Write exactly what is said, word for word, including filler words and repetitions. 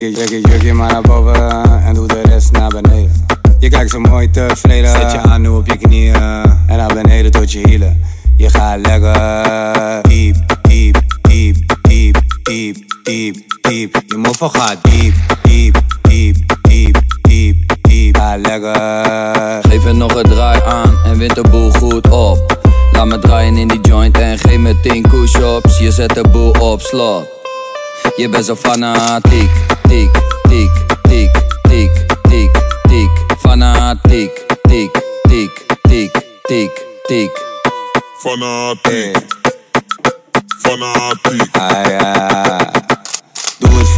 Trek je jurkje maar naar boven en doe de rest naar beneden. Je kijkt zo mooi tevreden, zet je aan nu op je knieën en naar beneden tot je hielen. Je gaat lekker diep, diep, diep, diep, diep, diep, diep. Je mofo gaat diep, diep, diep, diep, diep, diep. Ga lekker. Geef er nog een draai aan en wint de boel goed op. Laat me draaien in die joint en geef me tien push-ups. Je zet de boel op slot. Je bent zo fanatiek, tiek, tiek, tiek, tiek, tiek, tiek. Fanatiek, tiek, tiek, tiek, tiek, tiek. Fanatiek, fanatiek. Ah ja, doe het